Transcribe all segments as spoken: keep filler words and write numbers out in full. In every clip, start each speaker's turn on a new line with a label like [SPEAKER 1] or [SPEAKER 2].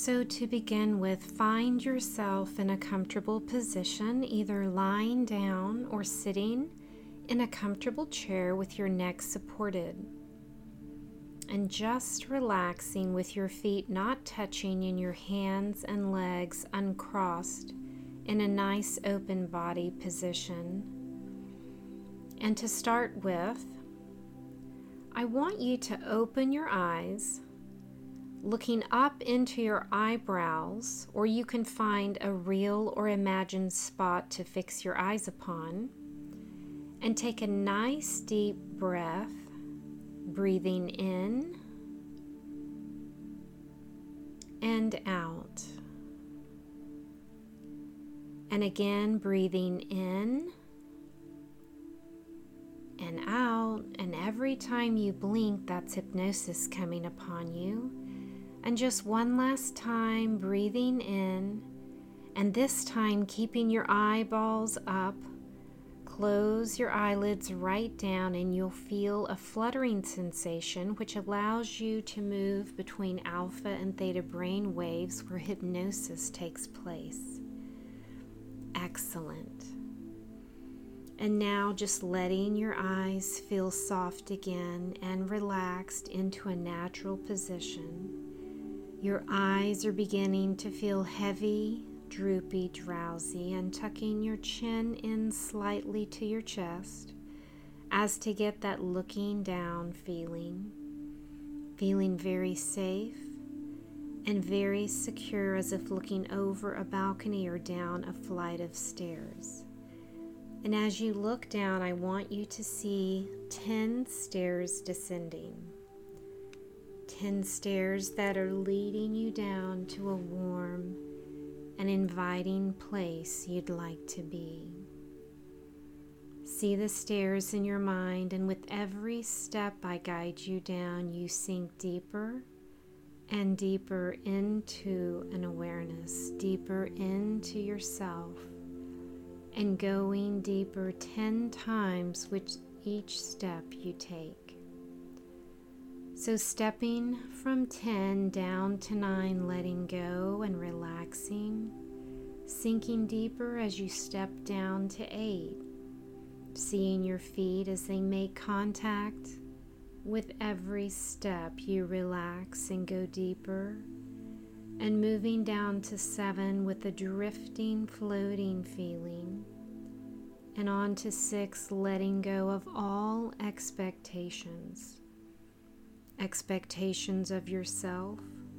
[SPEAKER 1] So to begin with, find yourself in a comfortable position, either lying down or sitting in a comfortable chair with your neck supported. And just relaxing with your feet not touching and your hands and legs uncrossed in a nice open body position. And to start with, I want you to open your eyes, looking up into your eyebrows, or you can find a real or imagined spot to fix your eyes upon, and take a nice deep breath, breathing in and out. And again, breathing in and out. And every time you blink, that's hypnosis coming upon you. And just one last time, breathing in, and this time keeping your eyeballs up. Close your eyelids right down and you'll feel a fluttering sensation which allows you to move between alpha and theta brain waves where hypnosis takes place. Excellent. And now just letting your eyes feel soft again and relaxed into a natural position. Your eyes are beginning to feel heavy, droopy, drowsy, and tucking your chin in slightly to your chest as to get that looking down feeling, feeling very safe and very secure, as if looking over a balcony or down a flight of stairs. And as you look down, I want you to see ten stairs descending. ten stairs that are leading you down to a warm an inviting place you'd like to be. See the stairs in your mind, and with every step I guide you down, you sink deeper and deeper into an awareness, deeper into yourself, and going deeper ten times with each step you take. So stepping from ten down to nine, letting go and relaxing, sinking deeper as you step down to eight, seeing your feet as they make contact. With every step you relax and go deeper, and moving down to seven with a drifting, floating feeling, and on to six, letting go of all expectations. Expectations of yourself,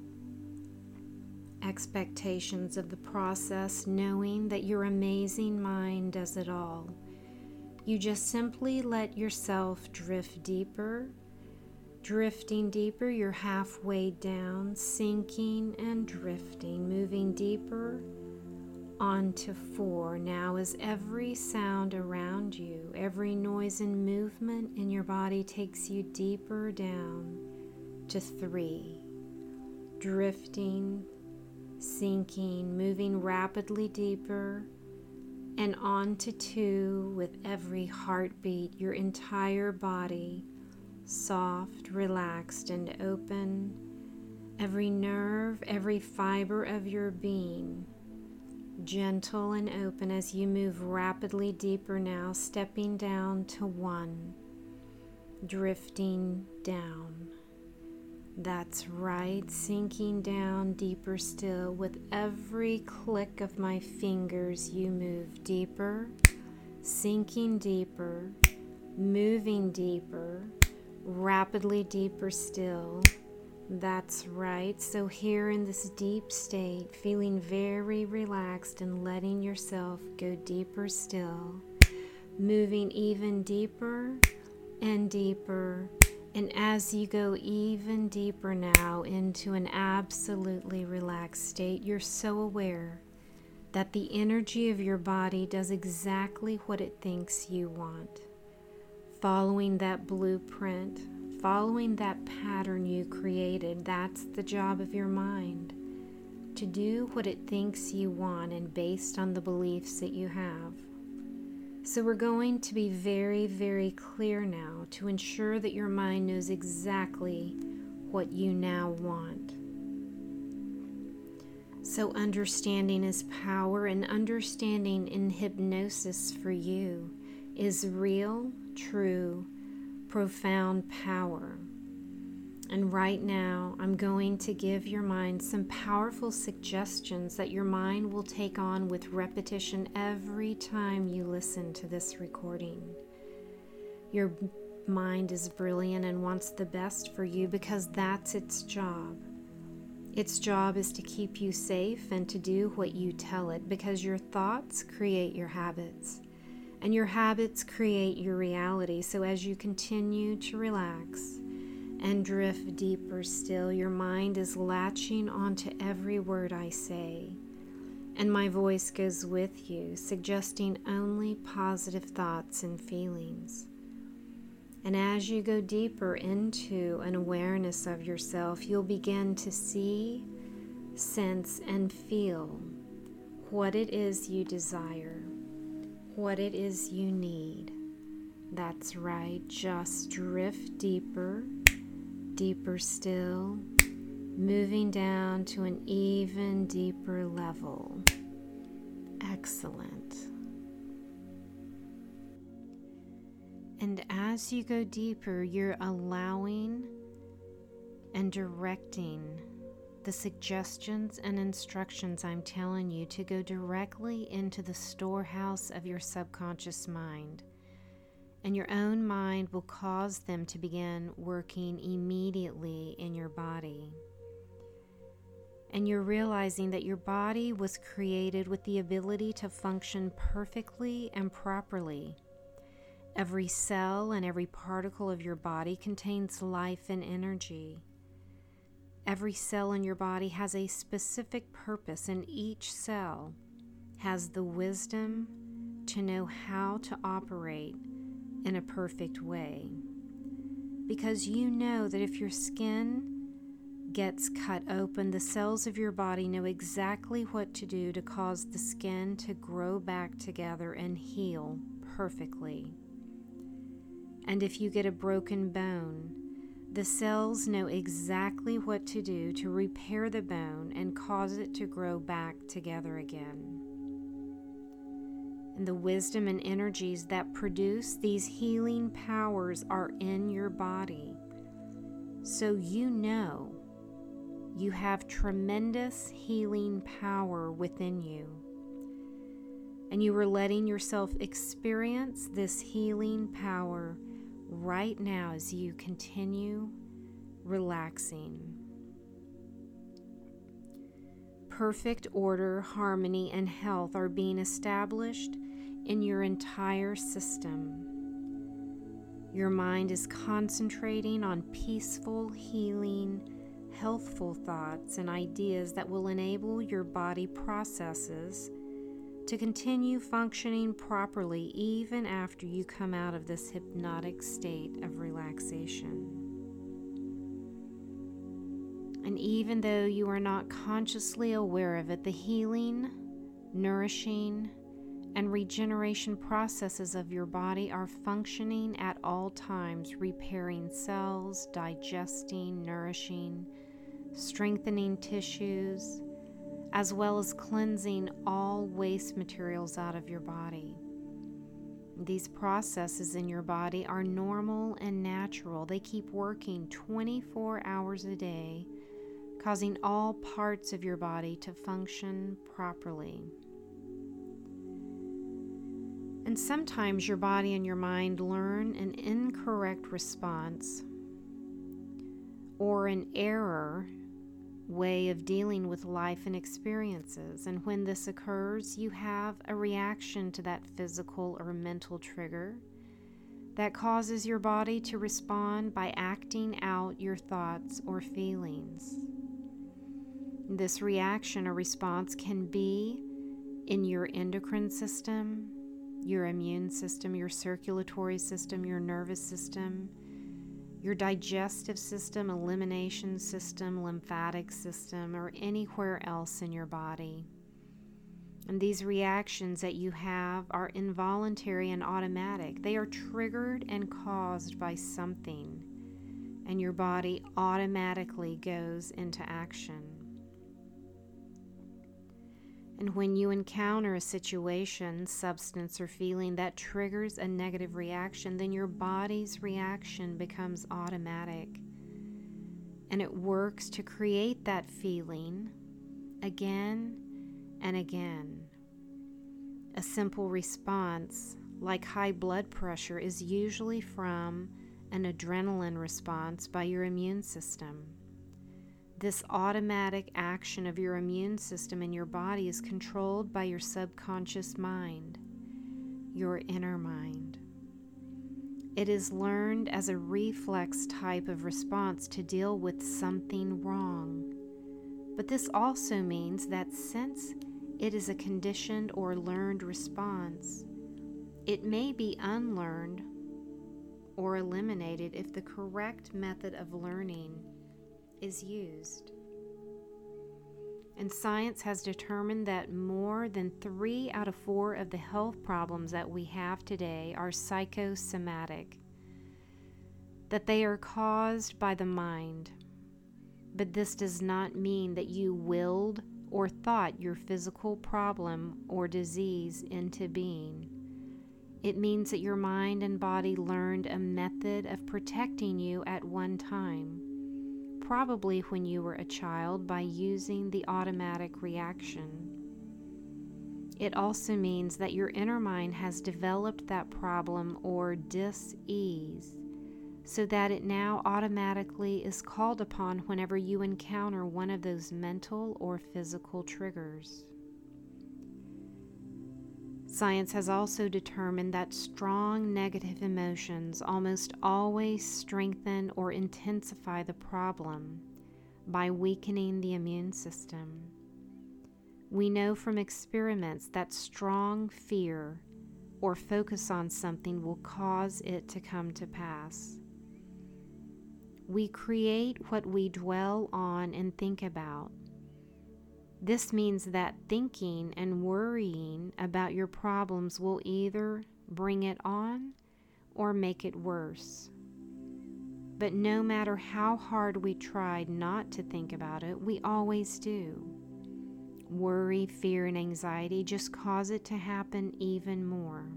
[SPEAKER 1] expectations of the process, knowing that your amazing mind does it all. You just simply let yourself drift deeper, drifting deeper. You're halfway down, sinking and drifting, moving deeper onto four. Now as every sound around you, every noise and movement in your body takes you deeper down to three, drifting, sinking, moving rapidly deeper, and on to two. With every heartbeat, your entire body soft, relaxed, and open. Every nerve, every fiber of your being gentle and open as you move rapidly deeper now, stepping down to one, drifting down. That's right, sinking down deeper still. With every click of my fingers, you move deeper, sinking deeper, moving deeper, rapidly deeper still. That's right. So here in this deep state, feeling very relaxed and letting yourself go deeper still, moving even deeper and deeper. And as you go even deeper now into an absolutely relaxed state, you're so aware that the energy of your body does exactly what it thinks you want. Following that blueprint, following that pattern you created, that's the job of your mind. To do what it thinks you want and based on the beliefs that you have. So we're going to be very, very clear now to ensure that your mind knows exactly what you now want. So understanding is power, and understanding in hypnosis for you is real, true, profound power. And right now, I'm going to give your mind some powerful suggestions that your mind will take on with repetition every time you listen to this recording. Your mind is brilliant and wants the best for you because that's its job. Its job is to keep you safe and to do what you tell it, because your thoughts create your habits, and your habits create your reality. So as you continue to relax and drift deeper still, your mind is latching onto every word I say, and my voice goes with you, suggesting only positive thoughts and feelings. And as you go deeper into an awareness of yourself, you'll begin to see, sense, and feel what it is you desire, what it is you need. That's right, just drift deeper, deeper still, moving down to an even deeper level. Excellent. And as you go deeper, you're allowing and directing the suggestions and instructions I'm telling you to go directly into the storehouse of your subconscious mind. And your own mind will cause them to begin working immediately in your body. And you're realizing that your body was created with the ability to function perfectly and properly. Every cell and every particle of your body contains life and energy. Every cell in your body has a specific purpose, and each cell has the wisdom to know how to operate in a perfect way. Because you know that if your skin gets cut open, the cells of your body know exactly what to do to cause the skin to grow back together and heal perfectly. And if you get a broken bone, the cells know exactly what to do to repair the bone and cause it to grow back together again. And the wisdom and energies that produce these healing powers are in your body. So you know you have tremendous healing power within you. And you are letting yourself experience this healing power right now as you continue relaxing. Perfect order, harmony, and health are being established in your entire system. Your mind is concentrating on peaceful, healing, healthful thoughts and ideas that will enable your body processes to continue functioning properly even after you come out of this hypnotic state of relaxation. And even though you are not consciously aware of it, the healing, nourishing, and regeneration processes of your body are functioning at all times, repairing cells, digesting, nourishing, strengthening tissues, as well as cleansing all waste materials out of your body. These processes in your body are normal and natural. They keep working twenty-four hours a day, causing all parts of your body to function properly. And sometimes your body and your mind learn an incorrect response or an error way of dealing with life and experiences. And when this occurs, you have a reaction to that physical or mental trigger that causes your body to respond by acting out your thoughts or feelings. This reaction or response can be in your endocrine system, your immune system, your circulatory system, your nervous system, your digestive system, elimination system, lymphatic system, or anywhere else in your body. And these reactions that you have are involuntary and automatic. They are triggered and caused by something, and your body automatically goes into action. And when you encounter a situation, substance, or feeling that triggers a negative reaction, then your body's reaction becomes automatic. And it works to create that feeling again and again. A simple response, like high blood pressure, is usually from an adrenaline response by your immune system. This automatic action of your immune system in your body is controlled by your subconscious mind, your inner mind. It is learned as a reflex type of response to deal with something wrong. But this also means that since it is a conditioned or learned response, it may be unlearned or eliminated if the correct method of learning is used. And science has determined that more than three out of four of the health problems that we have today are psychosomatic, that they are caused by the mind. But this does not mean that you willed or thought your physical problem or disease into being. It means that your mind and body learned a method of protecting you at one time, probably when you were a child, by using the automatic reaction. It also means that your inner mind has developed that problem or dis-ease, so that it now automatically is called upon whenever you encounter one of those mental or physical triggers. Science has also determined that strong negative emotions almost always strengthen or intensify the problem by weakening the immune system. We know from experiments that strong fear or focus on something will cause it to come to pass. We create what we dwell on and think about. This means that thinking and worrying about your problems will either bring it on or make it worse. But no matter how hard we tried not to think about it, we always do. Worry, fear, and anxiety just cause it to happen even more.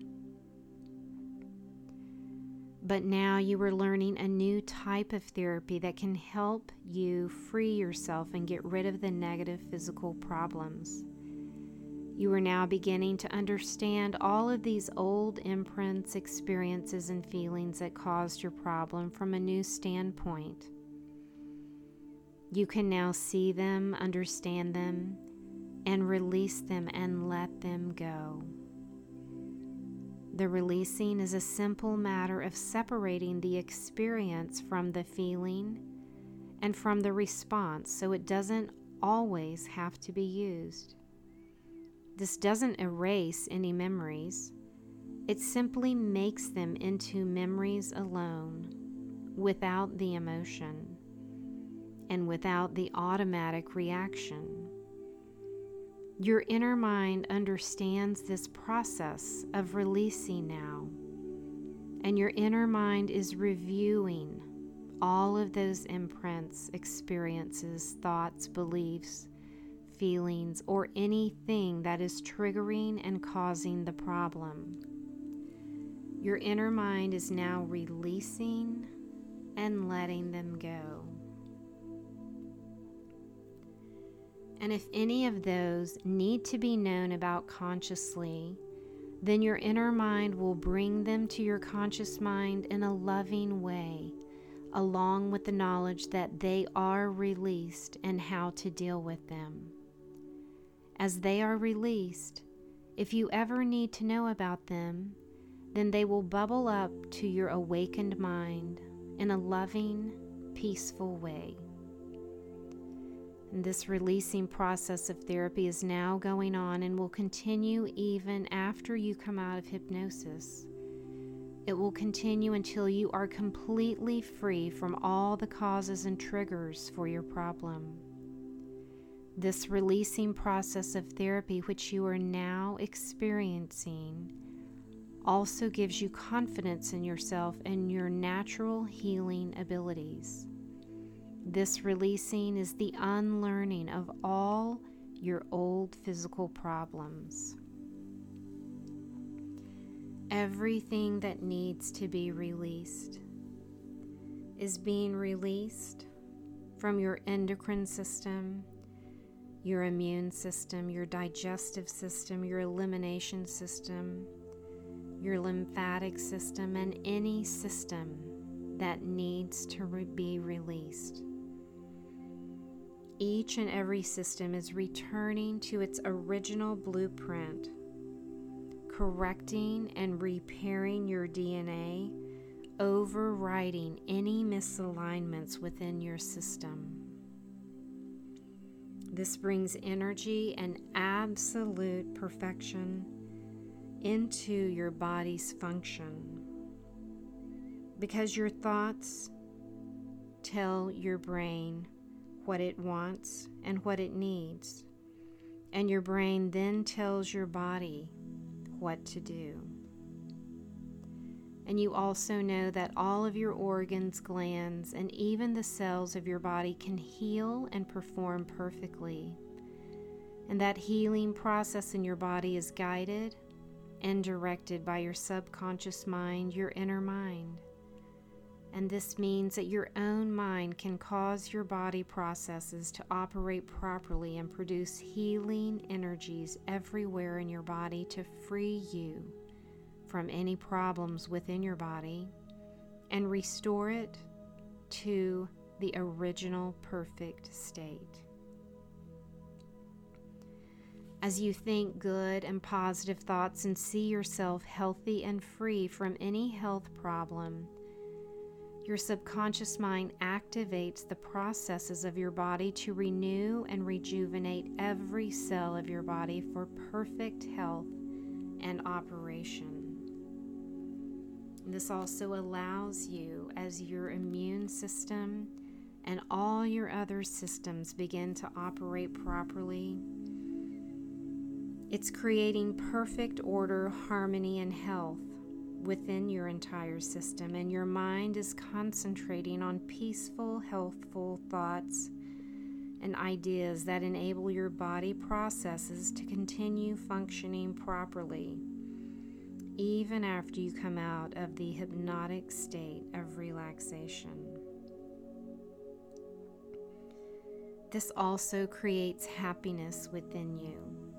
[SPEAKER 1] But now you are learning a new type of therapy that can help you free yourself and get rid of the negative physical problems. You are now beginning to understand all of these old imprints, experiences, and feelings that caused your problem from a new standpoint. You can now see them, understand them, and release them and let them go. The releasing is a simple matter of separating the experience from the feeling and from the response, so it doesn't always have to be used. This doesn't erase any memories. It simply makes them into memories alone, without the emotion and without the automatic reaction. Your inner mind understands this process of releasing now, and your inner mind is reviewing all of those imprints, experiences, thoughts, beliefs, feelings, or anything that is triggering and causing the problem. Your inner mind is now releasing and letting them go. And if any of those need to be known about consciously, then your inner mind will bring them to your conscious mind in a loving way, along with the knowledge that they are released and how to deal with them. As they are released, if you ever need to know about them, then they will bubble up to your awakened mind in a loving, peaceful way. And this releasing process of therapy is now going on and will continue even after you come out of hypnosis. It will continue until you are completely free from all the causes and triggers for your problem. This releasing process of therapy, which you are now experiencing, also gives you confidence in yourself and your natural healing abilities. This releasing is the unlearning of all your old physical problems. Everything that needs to be released is being released from your endocrine system, your immune system, your digestive system, your elimination system, your lymphatic system, and any system that needs to re- be released. Each and every system is returning to its original blueprint, correcting and repairing your D N A, overriding any misalignments within your system. This brings energy and absolute perfection into your body's function, because your thoughts tell your brain what it wants and what it needs, and your brain then tells your body what to do. And you also know that all of your organs, glands, and even the cells of your body can heal and perform perfectly. And that healing process in your body is guided and directed by your subconscious mind, your inner mind. And this means that your own mind can cause your body processes to operate properly and produce healing energies everywhere in your body to free you from any problems within your body and restore it to the original perfect state. As you think good and positive thoughts and see yourself healthy and free from any health problem, your subconscious mind activates the processes of your body to renew and rejuvenate every cell of your body for perfect health and operation. This also allows you, as your immune system and all your other systems begin to operate properly, it's creating perfect order, harmony, and health within your entire system, and your mind is concentrating on peaceful, healthful thoughts and ideas that enable your body processes to continue functioning properly, even after you come out of the hypnotic state of relaxation. This also creates happiness within you.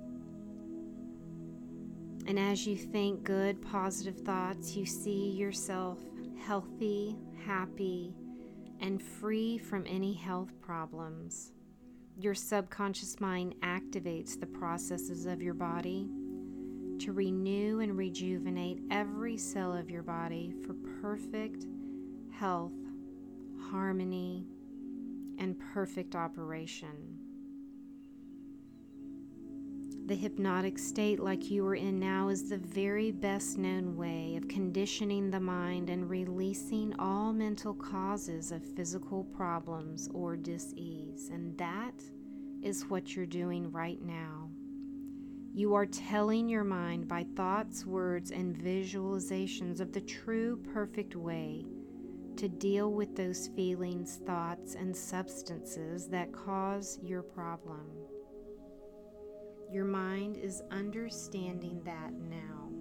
[SPEAKER 1] And as you think good, positive thoughts, you see yourself healthy, happy, and free from any health problems. Your subconscious mind activates the processes of your body to renew and rejuvenate every cell of your body for perfect health, harmony, and perfect operation. The hypnotic state like you are in now is the very best known way of conditioning the mind and releasing all mental causes of physical problems or dis-ease. And that is what you're doing right now. You are telling your mind by thoughts, words, and visualizations of the true perfect way to deal with those feelings, thoughts, and substances that cause your problem. Your mind is understanding that now.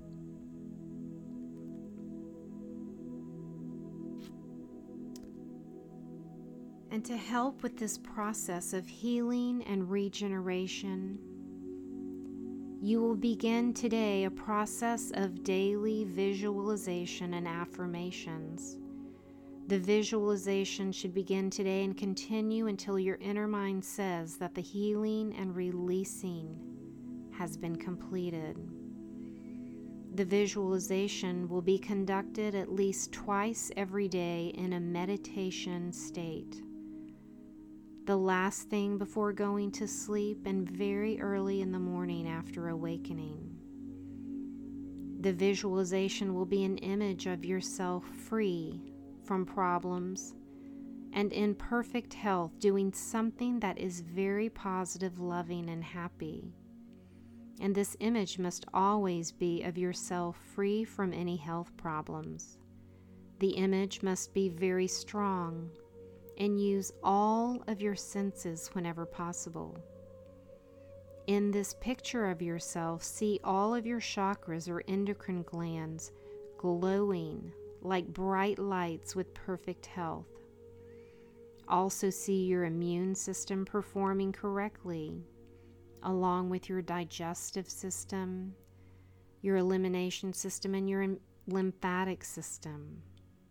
[SPEAKER 1] And to help with this process of healing and regeneration, you will begin today a process of daily visualization and affirmations. The visualization should begin today and continue until your inner mind says that the healing and releasing has been completed. The visualization will be conducted at least twice every day in a meditation state. The last thing before going to sleep and very early in the morning after awakening. The visualization will be an image of yourself free from problems and in perfect health, doing something that is very positive, loving, and happy. And this image must always be of yourself free from any health problems. The image must be very strong and use all of your senses whenever possible. In this picture of yourself, see all of your chakras or endocrine glands glowing like bright lights with perfect health. Also see your immune system performing correctly, along with your digestive system, your elimination system, and your lymphatic system.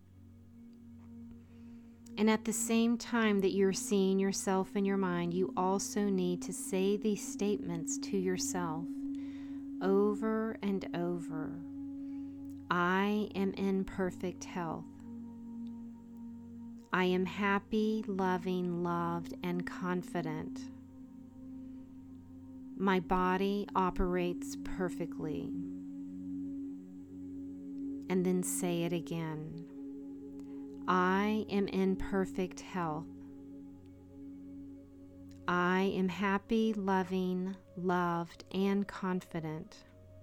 [SPEAKER 1] And at the same time that you're seeing yourself in your mind, you also need to say these statements to yourself over and over. I am in perfect health. I am happy, loving, loved, and confident. My body operates perfectly. And then say it again. I am in perfect health. I am happy, loving, loved, and confident.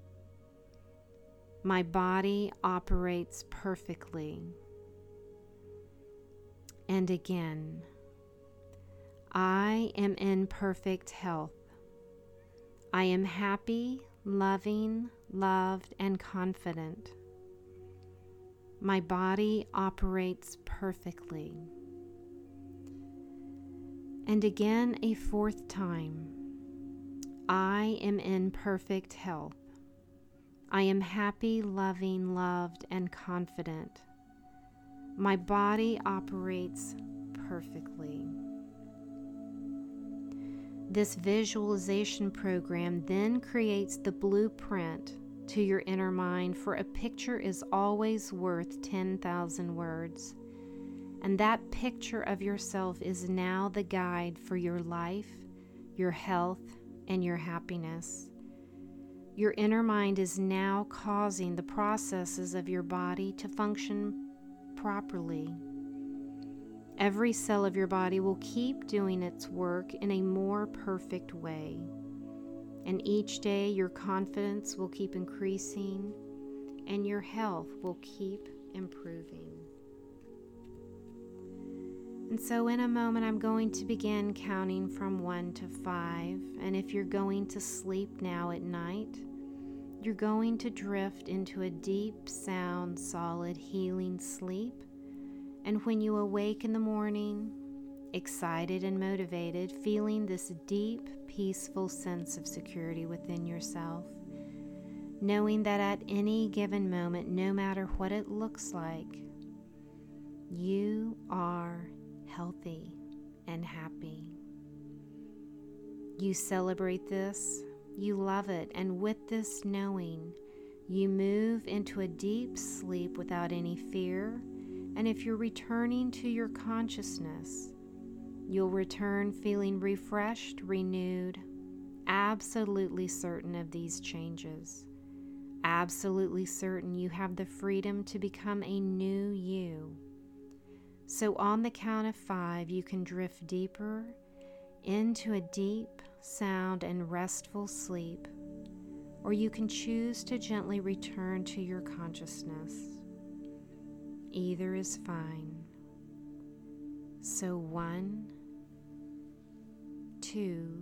[SPEAKER 1] My body operates perfectly. And again, I am in perfect health. I am happy, loving, loved, and confident. My body operates perfectly. And again, a fourth time. I am in perfect health. I am happy, loving, loved, and confident. My body operates perfectly. This visualization program then creates the blueprint to your inner mind, for a picture is always worth ten thousand words. And that picture of yourself is now the guide for your life, your health, and your happiness. Your inner mind is now causing the processes of your body to function properly. Every cell of your body will keep doing its work in a more perfect way. And each day your confidence will keep increasing and your health will keep improving. And so in a moment I'm going to begin counting from one to five. And if you're going to sleep now at night, you're going to drift into a deep, sound, solid, healing sleep. And when you awake in the morning, excited and motivated, feeling this deep, peaceful sense of security within yourself, knowing that at any given moment, no matter what it looks like, you are healthy and happy. You celebrate this, you love it, and with this knowing, you move into a deep sleep without any fear. And if you're returning to your consciousness, you'll return feeling refreshed, renewed, absolutely certain of these changes, absolutely certain you have the freedom to become a new you. So on the count of five, you can drift deeper into a deep, sound, and restful sleep, or you can choose to gently return to your consciousness. Either is fine. So one, two,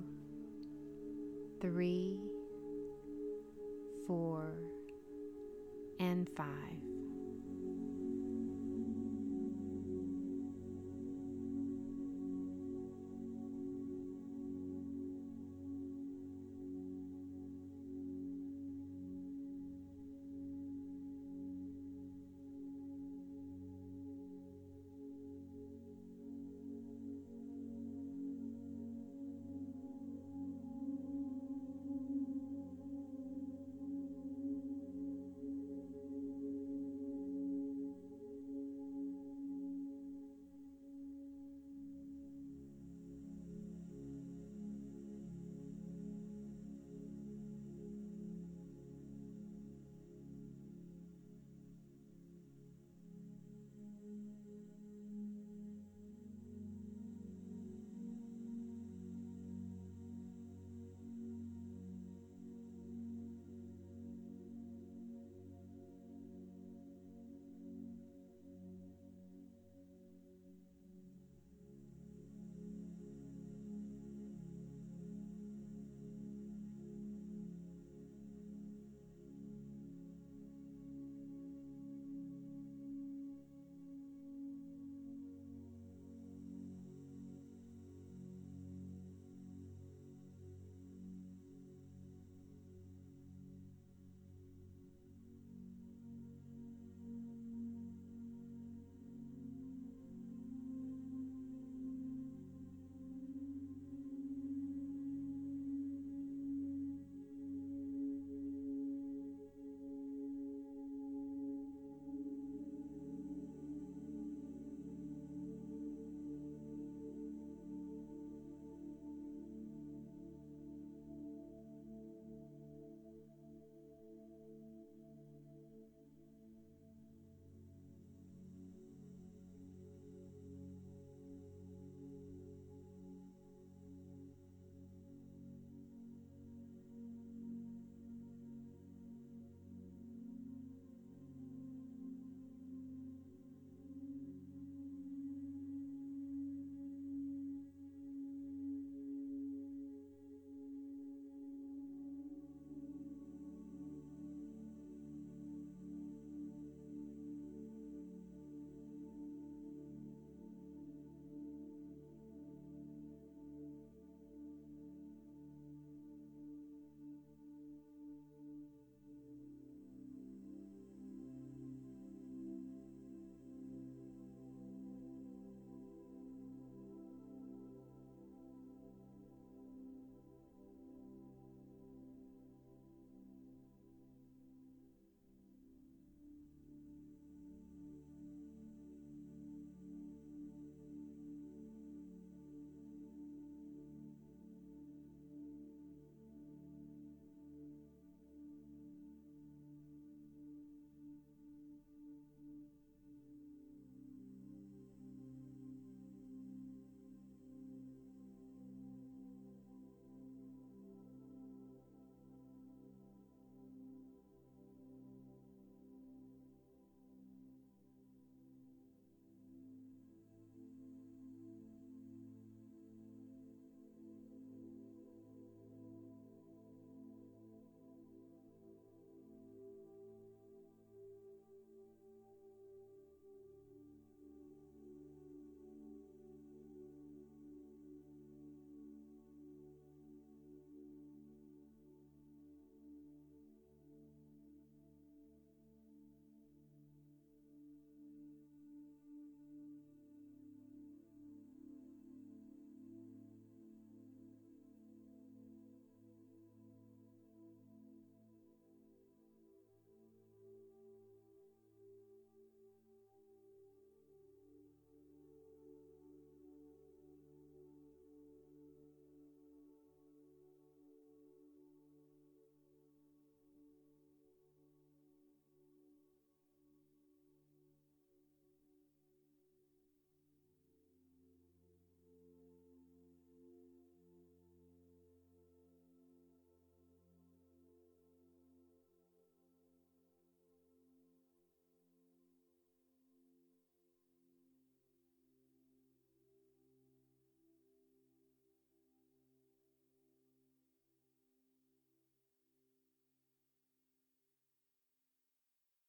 [SPEAKER 1] three, four, and five.